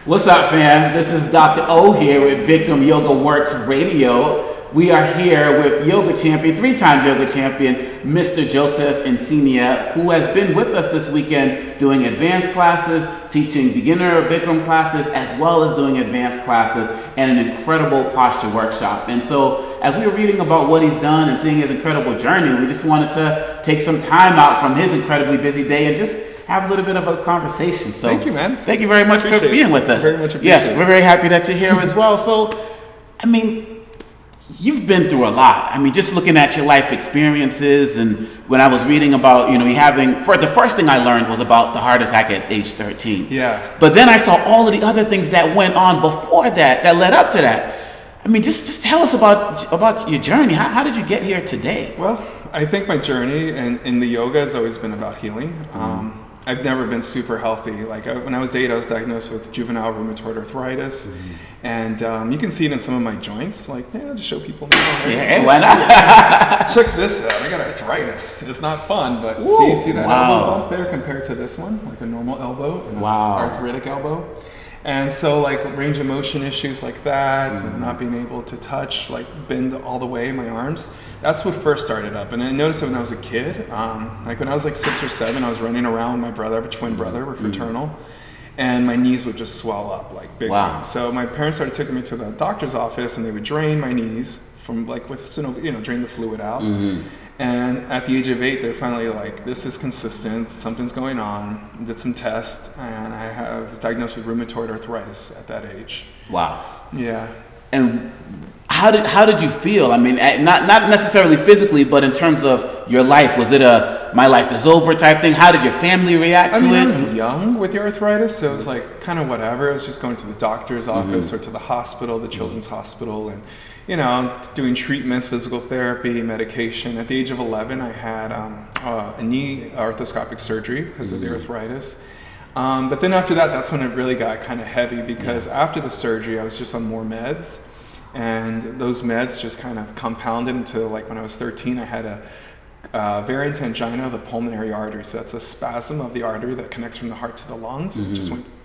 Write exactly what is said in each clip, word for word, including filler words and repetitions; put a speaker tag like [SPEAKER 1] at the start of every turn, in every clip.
[SPEAKER 1] What's up, fam? This is Doctor O here with Bikram Yoga Works Radio. We are here with yoga champion, three-time yoga champion, Mister Joseph Encinia, who has been with us this weekend doing advanced classes, teaching beginner Bikram classes, as well as doing advanced classes and an incredible posture workshop. And so, as we were reading about what he's done and seeing his incredible journey, we just wanted to take some time out from his incredibly busy day and just have a little bit of a conversation. So
[SPEAKER 2] thank you, man.
[SPEAKER 1] Thank you very much
[SPEAKER 2] appreciate
[SPEAKER 1] for being with us.
[SPEAKER 2] Very much appreciate
[SPEAKER 1] yes,
[SPEAKER 2] it.
[SPEAKER 1] We're very happy that you're here as well. So, I mean, you've been through a lot. I mean, just looking at your life experiences, and when I was reading about, you know, you having, for the first thing I learned was about the heart attack at age thirteen.
[SPEAKER 2] Yeah.
[SPEAKER 1] But then I saw all of the other things that went on before that, that led up to that. I mean, just, just tell us about about your journey. How, how did you get here today?
[SPEAKER 2] Well, I think my journey in, in the yoga has always been about healing. Mm-hmm. Um, I've never been super healthy. Like I, when I was eight, I was diagnosed with juvenile rheumatoid arthritis, mm-hmm. and um, you can see it in some of my joints. Like, yeah, I'll just show people now. Right?
[SPEAKER 1] Yeah, why not?
[SPEAKER 2] Check this out. I got arthritis. It's not fun, but
[SPEAKER 1] Ooh,
[SPEAKER 2] see, see that
[SPEAKER 1] wow.
[SPEAKER 2] elbow bump there compared to this one, like a normal elbow, and
[SPEAKER 1] wow.
[SPEAKER 2] an arthritic elbow. And so, like range of motion issues like that,
[SPEAKER 1] mm-hmm.
[SPEAKER 2] and not being able to touch, like bend all the way my arms. That's what first started up. And I noticed it when I was a kid. Um, like when I was like six or seven, I was running around with my brother. I have a twin brother. We're fraternal. Mm-hmm. And my knees would just swell up like big
[SPEAKER 1] wow.
[SPEAKER 2] time. So my parents started taking me to the doctor's office, and they would drain my knees from like with, you know, drain the fluid out. Mm-hmm. And at the age of eight, they're finally like, this is consistent, something's going on. Did some tests, and I have, was diagnosed with rheumatoid arthritis at that age.
[SPEAKER 1] Wow.
[SPEAKER 2] Yeah.
[SPEAKER 1] And how did how did you feel? I mean, not not necessarily physically, but in terms of your life. Was it a my life is over type thing? How did your family react
[SPEAKER 2] I
[SPEAKER 1] to
[SPEAKER 2] mean,
[SPEAKER 1] it?
[SPEAKER 2] I was young with the arthritis, so it was like kind of whatever. I was just going to the doctor's office mm-hmm. or to the hospital, the children's hospital, and you know, doing treatments, physical therapy, medication. At the age of eleven, I had um, uh, a knee arthroscopic surgery because mm-hmm. of the arthritis. Um, but then after that, that's when it really got kind of heavy because yeah. after the surgery, I was just on more meds. And those meds just kind of compounded until like when I was thirteen, I had a uh, variant angina of the pulmonary artery. So that's a spasm of the artery that connects from the heart to the lungs. Mm-hmm. It just went.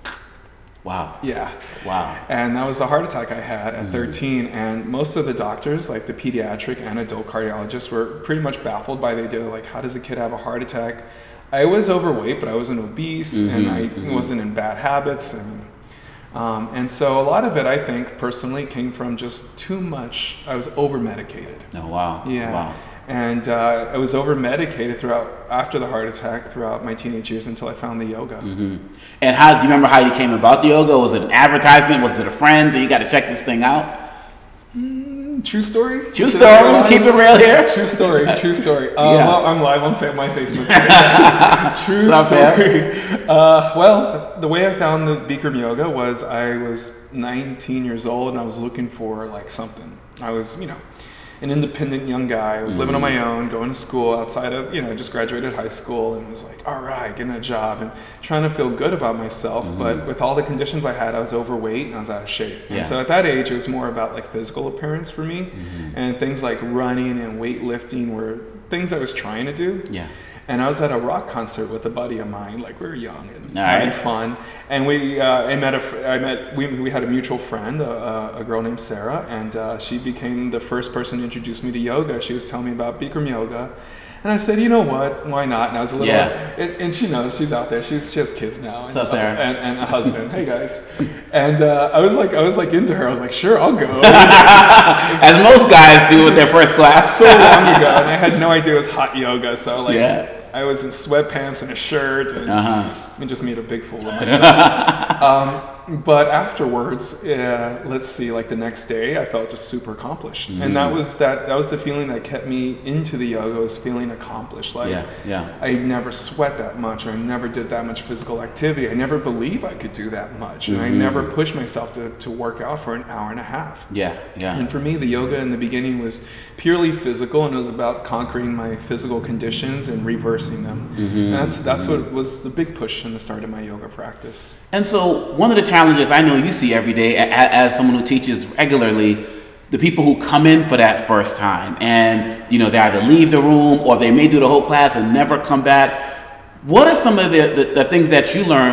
[SPEAKER 1] Wow.
[SPEAKER 2] Yeah.
[SPEAKER 1] Wow.
[SPEAKER 2] And that was the heart attack I had at mm-hmm. thirteen. And most of the doctors, like the pediatric and adult cardiologists, were pretty much baffled by the idea, like, how does a kid have a heart attack? I was overweight, but I wasn't obese, mm-hmm, and I mm-hmm. wasn't in bad habits. And, um, and so a lot of it, I think, personally, came from just too much. I was over-medicated.
[SPEAKER 1] Oh, wow.
[SPEAKER 2] Yeah.
[SPEAKER 1] Wow.
[SPEAKER 2] And uh, I was over-medicated throughout, after the heart attack, throughout my teenage years until I found the yoga.
[SPEAKER 1] Mm-hmm. And how, do you remember how you came about the yoga? Was it an advertisement? Was it a friend? You got to check this thing out?
[SPEAKER 2] Mm, true story.
[SPEAKER 1] True story. Keep it real here.
[SPEAKER 2] True story. True story. Uh,
[SPEAKER 1] yeah.
[SPEAKER 2] well, I'm live on my Facebook page. True story. Uh, well, the way I found the Bikram yoga was I was nineteen years old and I was looking for like something. I was, you know, an independent young guy. I was mm-hmm. living on my own, going to school outside of, you know, I just graduated high school and was like, all right, getting a job and trying to feel good about myself. Mm-hmm. But with all the conditions I had, I was overweight and I was out of shape. Yeah. And so at that age, it was more about like physical appearance for me. Mm-hmm. And things like running and weightlifting were things I was trying to do.
[SPEAKER 1] Yeah.
[SPEAKER 2] And I was at a rock concert with a buddy of mine, like we were young and
[SPEAKER 1] all
[SPEAKER 2] having
[SPEAKER 1] right.
[SPEAKER 2] fun. And we, uh, I met a, I met, we, we had a mutual friend, a, a girl named Sarah, and uh, she became the first person to introduce me to yoga. She was telling me about Bikram yoga, and I said, you know what, why not? And I was a little,
[SPEAKER 1] yeah.
[SPEAKER 2] and, and she knows, she's out there. She's she has kids now.
[SPEAKER 1] What's up, Sarah?
[SPEAKER 2] And, and a husband. Hey guys. And uh, I was like, I was like into her. I was like, sure, I'll go.
[SPEAKER 1] As most guys do with their first class.
[SPEAKER 2] So long ago, and I had no idea it was hot yoga. So like.
[SPEAKER 1] Yeah.
[SPEAKER 2] I was in sweatpants and a shirt and,
[SPEAKER 1] uh-huh.
[SPEAKER 2] and just made a big fool of myself. um, but afterwards, uh, let's see, like the next day, I felt just super accomplished. Mm-hmm. And that was that that was the feeling that kept me into the yoga, was feeling accomplished. Like
[SPEAKER 1] yeah, yeah.
[SPEAKER 2] I never sweat that much, or I never did that much physical activity. I never believed I could do that much. And mm-hmm. I never pushed myself to, to work out for an hour and a half.
[SPEAKER 1] Yeah, yeah.
[SPEAKER 2] And for me, the yoga in the beginning was purely physical, and it was about conquering my physical conditions and reversing them. Mm-hmm. And that's that's mm-hmm. what was the big push in the start of my yoga practice.
[SPEAKER 1] And so one of the challenges I know you see every day as someone who teaches regularly, the people who come in for that first time and, you know, they either leave the room or they may do the whole class and never come back. What are some of the, the, the things that you learned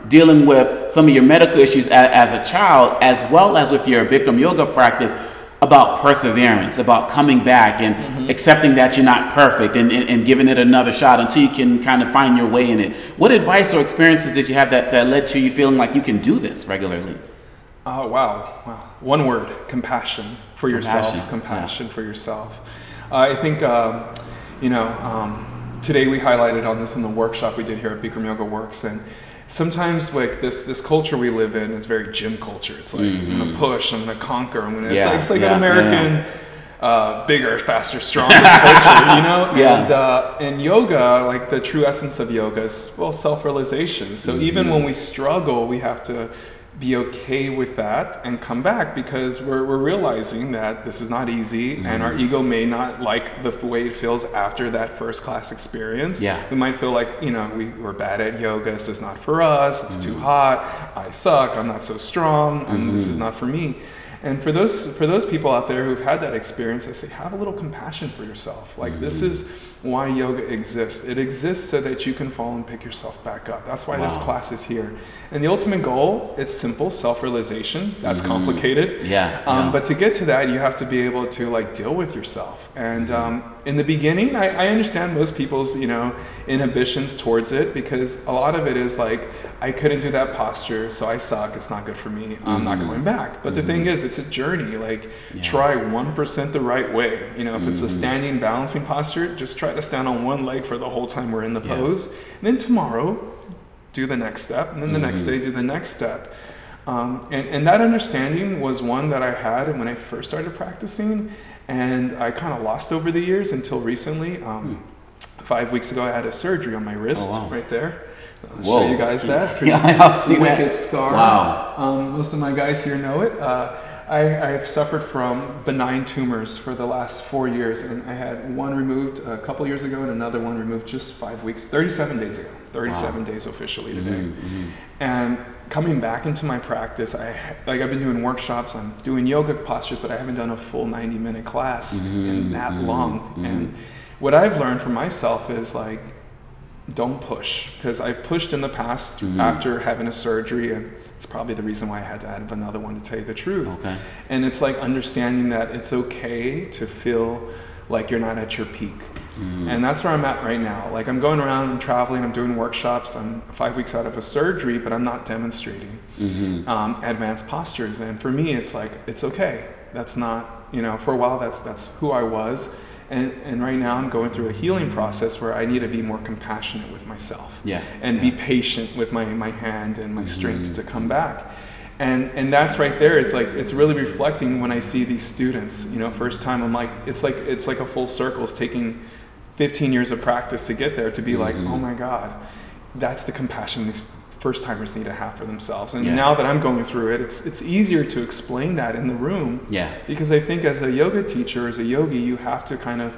[SPEAKER 1] dealing with some of your medical issues as, as a child, as well as with your Bikram yoga practice, about perseverance, about coming back and mm-hmm. accepting that you're not perfect and, and, and giving it another shot until you can kind of find your way in it. What advice or experiences did you have that, that led to you feeling like you can do this regularly?
[SPEAKER 2] Oh, wow. wow. One word, compassion for yourself.
[SPEAKER 1] Compassion,
[SPEAKER 2] Compassion
[SPEAKER 1] yeah.
[SPEAKER 2] for yourself. Uh, I think, um, you know, um, today we highlighted on this in the workshop we did here at Bikram Yoga Works, and sometimes like this this culture we live in is very gym culture. It's like mm-hmm. I'm gonna push, I'm gonna conquer, I'm gonna. It's
[SPEAKER 1] yeah,
[SPEAKER 2] like, it's like
[SPEAKER 1] yeah,
[SPEAKER 2] an American,
[SPEAKER 1] yeah, yeah.
[SPEAKER 2] Uh, bigger, faster, stronger culture, you know.
[SPEAKER 1] Yeah.
[SPEAKER 2] And uh, in yoga, like the true essence of yoga is well self-realization. So mm-hmm. even when we struggle, we have to be okay with that and come back, because we're, we're realizing that this is not easy mm-hmm. and our ego may not like the way it feels after that first class experience.
[SPEAKER 1] Yeah.
[SPEAKER 2] We might feel like, you know, we, we're bad at yoga, this is not for us, it's mm-hmm. too hot, I suck, I'm not so strong, and mm-hmm. this is not for me. And for those for those people out there who've had that experience, I say, have a little compassion for yourself. Like mm-hmm. this is why yoga exists. It exists so that you can fall and pick yourself back up. That's why wow. this class is here. And the ultimate goal, it's simple, self-realization. That's mm-hmm. complicated.
[SPEAKER 1] Yeah,
[SPEAKER 2] um,
[SPEAKER 1] yeah.
[SPEAKER 2] But to get to that, you have to be able to like deal with yourself. And um, in the beginning, I, I understand most people's, you know, inhibitions towards it, because a lot of it is like, I couldn't do that posture, so I suck, it's not good for me, I'm mm-hmm. not going back. But mm-hmm. the thing is, it's a journey. Like, yeah. try one percent the right way. You know, if mm-hmm. it's a standing balancing posture, just try to stand on one leg for the whole time we're in the yeah. pose. And then tomorrow, do the next step, and then the mm-hmm. next day, do the next step. Um, and, and that understanding was one that I had when I first started practicing, and I kind of lost over the years until recently. Um, mm. Five weeks ago, I had a surgery on my wrist, oh, wow. right there. I'll Whoa. show you guys that. Pretty yeah, I'll see wicked that. scar.
[SPEAKER 1] Wow.
[SPEAKER 2] Um, most of my guys here know it. Uh, I, I've suffered from benign tumors for the last four years, and I had one removed a couple years ago and another one removed just five weeks, thirty-seven days ago. thirty-seven wow. days officially today. Mm-hmm. And coming back into my practice, I like I've been doing workshops, I'm doing yoga postures, but I haven't done a full ninety minute class mm-hmm. in that mm-hmm. long. Mm-hmm. And what I've learned for myself is like, don't push, because I've pushed in the past mm-hmm. after having a surgery, and it's probably the reason why I had to add another one, to tell you the truth.
[SPEAKER 1] Okay.
[SPEAKER 2] And it's like understanding that it's okay to feel like you're not at your peak. Mm-hmm. And that's where I'm at right now. Like I'm going around, I'm traveling, I'm doing workshops, I'm five weeks out of a surgery, but I'm not demonstrating mm-hmm. um, advanced postures. And for me, it's like, it's okay. That's not, you know, for a while, that's that's who I was. And, and right now I'm going through a healing process where I need to be more compassionate with myself
[SPEAKER 1] yeah,
[SPEAKER 2] and
[SPEAKER 1] yeah.
[SPEAKER 2] be patient with my, my hand and my strength mm-hmm. to come back. And and that's right there. It's like, it's really reflecting when I see these students, you know, first time, I'm like, it's like, it's like a full circle. It's taking fifteen years of practice to get there, to be mm-hmm. like, oh my God, that's the compassion these first timers need to have for themselves. And yeah. now that I'm going through it, it's it's easier to explain that in the room.
[SPEAKER 1] Yeah.
[SPEAKER 2] Because I think as a yoga teacher, as a yogi, you have to kind of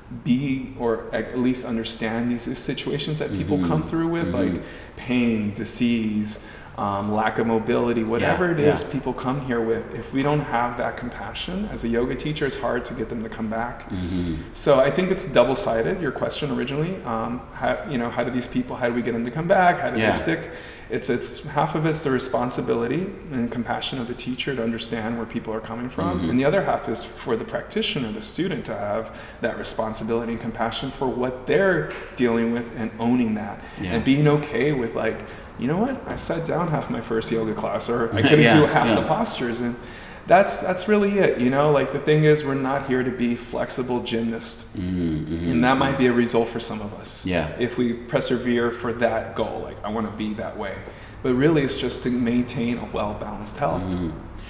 [SPEAKER 2] be, or at least understand these situations that people mm-hmm. come through with, mm-hmm. like pain, disease, um, lack of mobility, whatever yeah, it is yeah. people come here with. If we don't have that compassion as a yoga teacher, it's hard to get them to come back. Mm-hmm. So I think it's double-sided, your question originally. Um, how, you know, how do these people, how do we get them to come back? How do
[SPEAKER 1] yeah.
[SPEAKER 2] they stick? It's it's half of it's the responsibility and compassion of the teacher to understand where people are coming from, mm-hmm. and the other half is for the practitioner, the student, to have that responsibility and compassion for what they're dealing with and owning that, yeah. and being okay with like, you know what, I sat down half my first yoga class, or I couldn't yeah, do half yeah. the postures, and that's that's really it, you know. Like the thing is, we're not here to be flexible gymnasts, mm-hmm, mm-hmm. and that might be a result for some of us.
[SPEAKER 1] Yeah.
[SPEAKER 2] If we persevere for that goal, like I want to be that way, but really it's just to maintain a well-balanced health. Mm-hmm.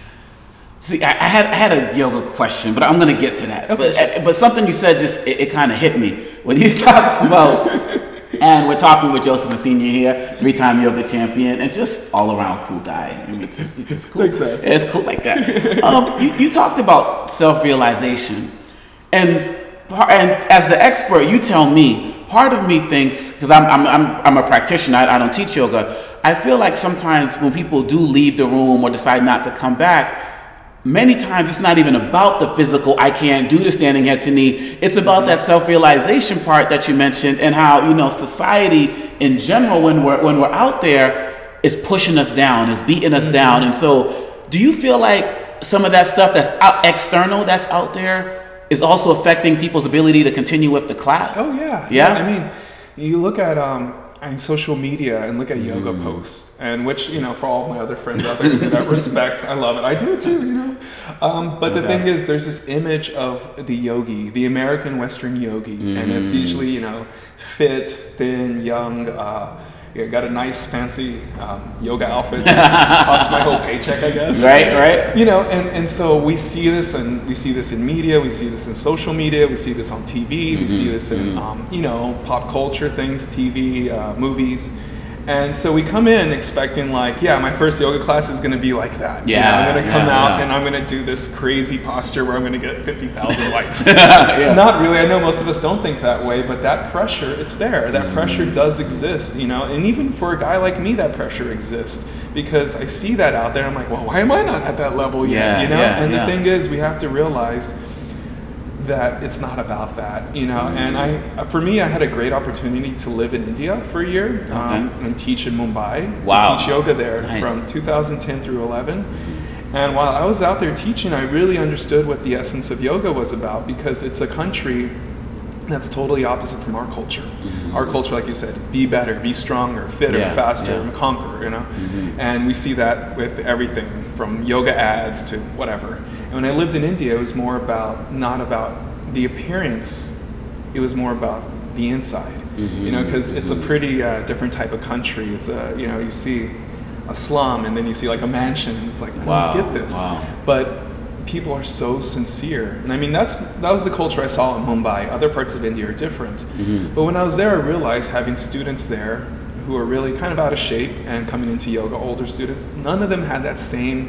[SPEAKER 1] See, I, I had I had a yoga question, but I'm going to get to that. Okay, but sure. but something you said just it, it kind of hit me when you talked about. And we're talking with Joseph Insigne here, three-time yoga champion, and just all-around cool guy. I mean, it's just, it's just cool.
[SPEAKER 2] Thanks, man.
[SPEAKER 1] It's cool like that. um, you, you talked about self-realization, and and as the expert, you tell me. Part of me thinks, because I'm I'm I'm I'm a practitioner, I, I don't teach yoga. I feel like sometimes when people do leave the room or decide not to come back, many times it's not even about the physical, I can't do the standing head to knee. It's about mm-hmm. that self-realization part that you mentioned, and how, you know, society in general, when we're when we're out there, is pushing us down, is beating us down. And so do you feel like some of that stuff that's out, external, that's out there, is also affecting people's ability to continue with the class?
[SPEAKER 2] Oh yeah.
[SPEAKER 1] Yeah?
[SPEAKER 2] I mean, you look at um, I mean, social media and look at yoga mm. posts, and which, you know, for all my other friends out there who do that, respect, I love it. I do too, you know. Um, but okay. the thing is, there's this image of the yogi, the American Western yogi, mm. and it's usually, you know, fit, thin, young, uh, you got a nice fancy um, yoga outfit that costs my whole paycheck, I guess.
[SPEAKER 1] Right, right.
[SPEAKER 2] You know, and, and so we see this, and we see this in media, we see this in social media, we see this on T V, mm-hmm. we see this in, mm-hmm. um, you know, pop culture things, T V, uh, movies. And so we come in expecting like, yeah, my first yoga class is going to be like that.
[SPEAKER 1] Yeah.
[SPEAKER 2] You know, I'm going to come
[SPEAKER 1] yeah,
[SPEAKER 2] out
[SPEAKER 1] yeah.
[SPEAKER 2] and I'm going to do this crazy posture where I'm going to get fifty thousand likes.
[SPEAKER 1] yeah.
[SPEAKER 2] Not really. I know most of us don't think that way, but that pressure, it's there. That mm. pressure does exist, you know, and even for a guy like me, that pressure exists because I see that out there. I'm like, well, why am I not at that level yet?
[SPEAKER 1] Yeah,
[SPEAKER 2] you know,
[SPEAKER 1] yeah,
[SPEAKER 2] and
[SPEAKER 1] yeah.
[SPEAKER 2] the thing is, we have to realize that it's not about that, you know. Mm-hmm. And I, for me, I had a great opportunity to live in India for a year okay. um, and teach in Mumbai.
[SPEAKER 1] Wow.
[SPEAKER 2] To teach yoga there
[SPEAKER 1] nice.
[SPEAKER 2] From two thousand ten through eleven. And while I was out there teaching, I really understood what the essence of yoga was about because it's a country that's totally opposite from our culture. Mm-hmm. Our culture, like you said, be better, be stronger, fitter, yeah, faster, yeah. and conquer, you know? Mm-hmm. And we see that with everything from yoga ads to whatever. And when I lived in India, it was more about, not about the appearance, it was more about the inside, mm-hmm. you know, because mm-hmm. it's a pretty uh, different type of country. It's a, you know, you see a slum and then you see like a mansion and it's like, I
[SPEAKER 1] wow.
[SPEAKER 2] don't get this.
[SPEAKER 1] Wow.
[SPEAKER 2] But people are so sincere, and I mean that's that was the culture I saw in Mumbai. Other parts of India are different, mm-hmm. but when I was there, I realized having students there who are really kind of out of shape and coming into yoga, older students, none of them had that same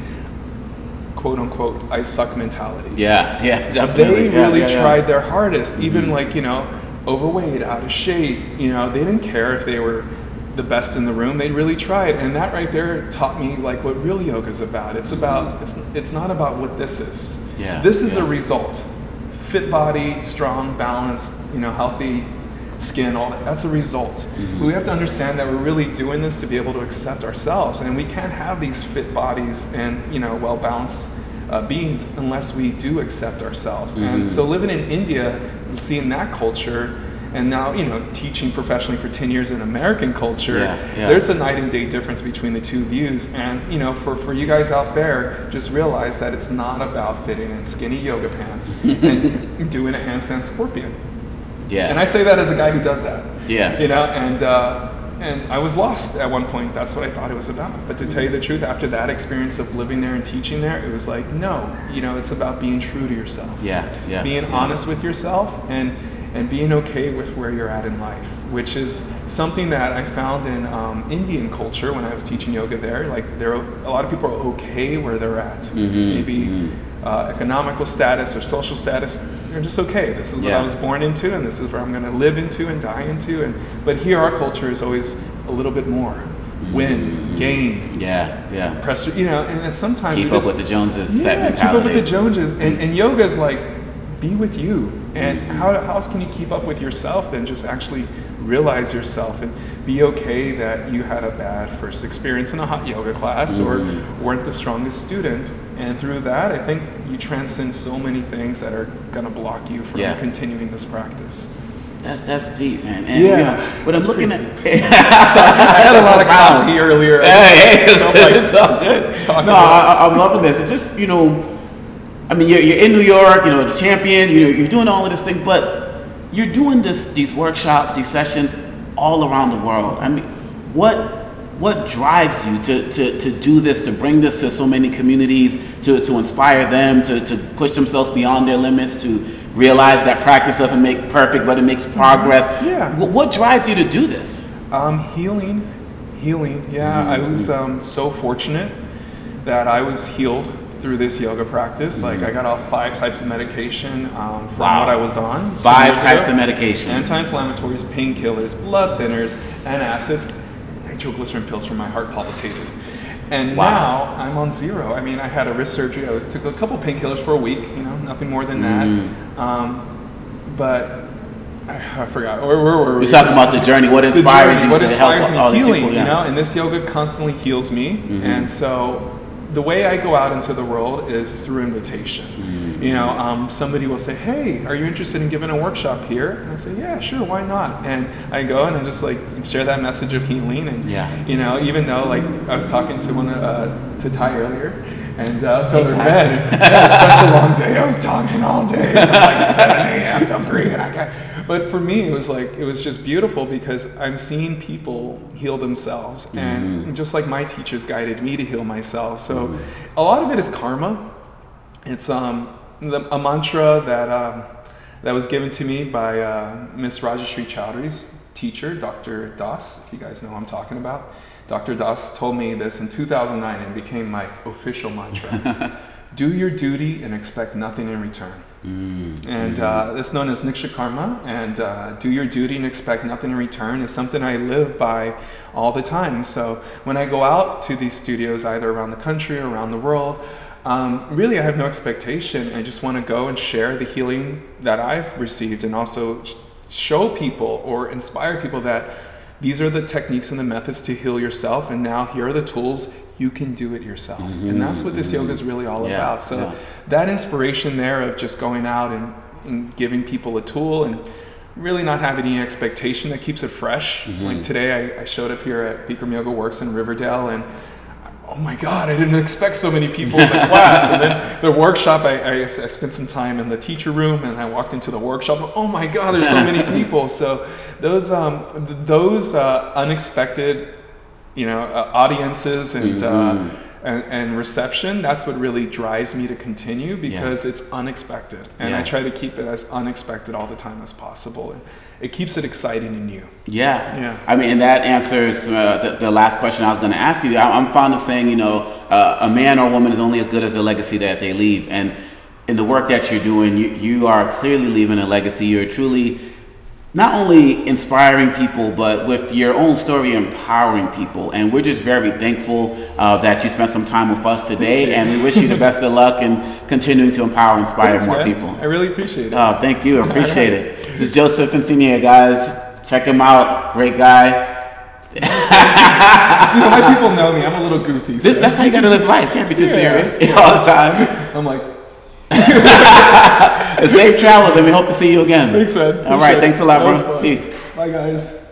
[SPEAKER 2] quote unquote I suck mentality.
[SPEAKER 1] Yeah, yeah, definitely.
[SPEAKER 2] They really
[SPEAKER 1] yeah, yeah,
[SPEAKER 2] tried
[SPEAKER 1] yeah.
[SPEAKER 2] their hardest, even
[SPEAKER 1] mm-hmm.
[SPEAKER 2] like, you know, overweight, out of shape. You know, they didn't care if they were the best in the room. They really tried, and that right there taught me like what real yoga is about. It's about it's it's not about what this is.
[SPEAKER 1] Yeah.
[SPEAKER 2] This is
[SPEAKER 1] yeah.
[SPEAKER 2] a result. Fit body, strong, balanced, you know, healthy skin, all that. That's a result. Mm-hmm. But we have to understand that we're really doing this to be able to accept ourselves, and we can't have these fit bodies and, you know, well balanced uh, beings unless we do accept ourselves. Mm-hmm. And so living in India, seeing that culture. And now, you know, teaching professionally for ten years in American culture,
[SPEAKER 1] yeah, yeah.
[SPEAKER 2] there's a night and day difference between the two views. And, you know, for, for you guys out there, just realize that it's not about fitting in skinny yoga pants and doing a handstand scorpion.
[SPEAKER 1] Yeah.
[SPEAKER 2] And I say that as a guy who does that.
[SPEAKER 1] Yeah.
[SPEAKER 2] You know, and uh, and I was lost at one point. That's what I thought it was about. But to tell you the truth, after that experience of living there and teaching there, it was like, no, you know, it's about being true to yourself.
[SPEAKER 1] Yeah, yeah.
[SPEAKER 2] Being
[SPEAKER 1] yeah.
[SPEAKER 2] honest with yourself and and being okay with where you're at in life, which is something that I found in um, Indian culture when I was teaching yoga there. Like, there are a lot of people are okay where they're at. Mm-hmm, Maybe mm-hmm. Uh, economical status or social status, they're just okay. This is
[SPEAKER 1] yeah.
[SPEAKER 2] what I was born into, and this is where I'm going to live into and die into. And but here, our culture is always a little bit more. Mm-hmm. Win, mm-hmm. gain,
[SPEAKER 1] yeah, yeah.
[SPEAKER 2] Press, you know, and, and sometimes
[SPEAKER 1] keep up with the Joneses.
[SPEAKER 2] Yeah,
[SPEAKER 1] set mentality.
[SPEAKER 2] Keep up with the Joneses, and, and yoga is like, be with you. And
[SPEAKER 1] mm-hmm.
[SPEAKER 2] how, how else can you keep up with yourself than just actually realize yourself and be okay that you had a bad first experience in a hot yoga class mm-hmm. or weren't the strongest student. And through that, I think you transcend so many things that are going to block you from
[SPEAKER 1] yeah.
[SPEAKER 2] continuing this practice.
[SPEAKER 1] That's that's deep, man. And,
[SPEAKER 2] yeah.
[SPEAKER 1] You know, but I'm looking at.
[SPEAKER 2] so I had a lot of coffee earlier.
[SPEAKER 1] Hey, hey, it's, like, it's all good. No, I, I'm loving this. It's just, you know, I mean, you're, you're in New York, you know, the champion, you know, you're doing all of this thing, but you're doing this, these workshops, these sessions all around the world. I mean, what what drives you to, to, to do this, to bring this to so many communities, to, to inspire them, to, to push themselves beyond their limits, to realize that practice doesn't make perfect, but it makes progress?
[SPEAKER 2] Yeah.
[SPEAKER 1] What, what drives you to do this?
[SPEAKER 2] Um, healing, healing. Yeah, mm-hmm. I was um, so fortunate that I was healed through this yoga practice. Like, I got off five types of medication um, from
[SPEAKER 1] wow.
[SPEAKER 2] what I was on.
[SPEAKER 1] Five types ago. of medication.
[SPEAKER 2] Anti-inflammatories, painkillers, blood thinners, antacids, nitroglycerin pills for my heart palpitated. And wow. now I'm on zero. I mean, I had a wrist surgery. I took a couple painkillers for a week, you know, nothing more than that. Mm-hmm. Um, but I forgot. Where, where were we?
[SPEAKER 1] We're talking about the journey. What inspires
[SPEAKER 2] journey,
[SPEAKER 1] you
[SPEAKER 2] what
[SPEAKER 1] to
[SPEAKER 2] inspires
[SPEAKER 1] help
[SPEAKER 2] me?
[SPEAKER 1] all these
[SPEAKER 2] Healing,
[SPEAKER 1] people? Yeah.
[SPEAKER 2] You know, and this yoga constantly heals me. Mm-hmm. And so the way I go out into the world is through invitation. Mm-hmm. You know, um, somebody will say, "Hey, are you interested in giving a workshop here?" And I say, "Yeah, sure, why not?" And I go and I just like share that message of healing. And
[SPEAKER 1] yeah.
[SPEAKER 2] you know, even though like I was talking to one uh, to Ty earlier. And uh, so they're bed. It was such a long day. I was talking all day from like seven a.m. to three, and I got. But for me, it was like it was just beautiful because I'm seeing people heal themselves, and mm-hmm. just like my teachers guided me to heal myself. So, mm-hmm. a lot of it is karma. It's um the, a mantra that um, that was given to me by uh, Miss Rajashri Chowdhury's teacher, Doctor Das. If you guys know who I'm talking about. Doctor Das told me this in two thousand nine and became my official mantra. Do your duty and expect nothing in return. Mm, and mm. Uh, it's known as Niksha Karma. And uh, do your duty and expect nothing in return is something I live by all the time. So when I go out to these studios, either around the country or around the world, um, really I have no expectation. I just want to go and share the healing that I've received and also show people or inspire people that these are the techniques and the methods to heal yourself, and now here are the tools. You can do it yourself. Mm-hmm, and that's what this mm-hmm. yoga is really all yeah, about. So yeah. that inspiration there of just going out and, and giving people a tool and really not having any expectation, that keeps it fresh. Mm-hmm. Like today I, I showed up here at Bikram Yoga Works in Riverdale, and oh my God, I didn't expect so many people in the class. And then the workshop, I, I, I spent some time in the teacher room, and I walked into the workshop. Oh my God, there's so many people. So those um, those uh, unexpected, you know, uh, audiences and, mm-hmm. uh, and and reception, that's what really drives me to continue, because yeah. it's unexpected. And yeah. I try to keep it as unexpected all the time as possible. And it keeps it exciting and new.
[SPEAKER 1] Yeah.
[SPEAKER 2] Yeah.
[SPEAKER 1] I mean, and that answers uh, the, the last question I was going to ask you. I, I'm fond of saying, you know, uh, a man or woman is only as good as the legacy that they leave. And in the work that you're doing, you, you are clearly leaving a legacy. You're truly not only inspiring people, but with your own story, empowering people. And we're just very thankful uh, that you spent some time with us today. And we wish you the best of luck in continuing to empower and inspire
[SPEAKER 2] Thanks,
[SPEAKER 1] more
[SPEAKER 2] man.
[SPEAKER 1] people.
[SPEAKER 2] I really appreciate it.
[SPEAKER 1] Oh, thank you. I appreciate it. This is Joseph Encinia, guys. Check him out. Great guy.
[SPEAKER 2] You know, my people know me. I'm a little goofy. So.
[SPEAKER 1] This, that's how you gotta live life. Can't be too
[SPEAKER 2] yeah.
[SPEAKER 1] serious all the time.
[SPEAKER 2] I'm like...
[SPEAKER 1] Safe travels, and we hope to see you again.
[SPEAKER 2] Thanks, man.
[SPEAKER 1] All right. Thanks a lot, bro. Peace.
[SPEAKER 2] Bye, guys.